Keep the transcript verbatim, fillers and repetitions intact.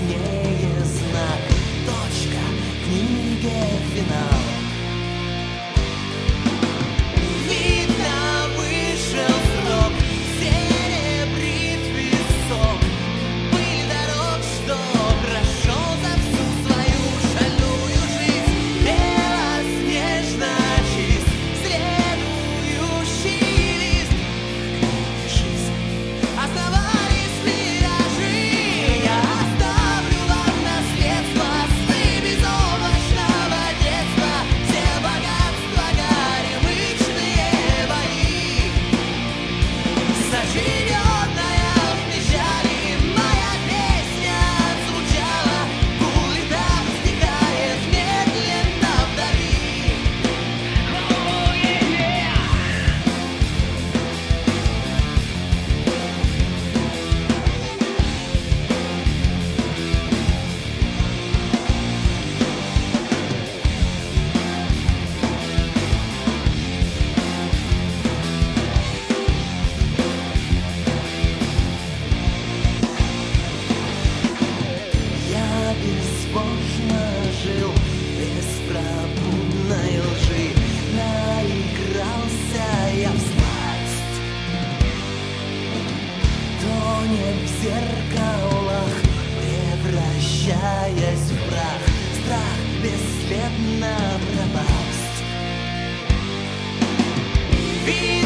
яснее знак, точка, книги финал. Видно, вышел срок, серебрит висок, пыль дорог, что прошел за всю свою шальную жизнь. Белоснежно чист, следующий лист книги жизни. Оставались миражи, я оставлю вам наследство, сны безоблачного детства, все богатства, горемычные бои. Сочиненная в печали моя песня отзвучала, гул льда стихает медленно вдали. Я безбожно жил, беспробудной лжи, наигрался я в сласть, тонет в зеркалах, превращаясь в прах, страх бесследно пропасть.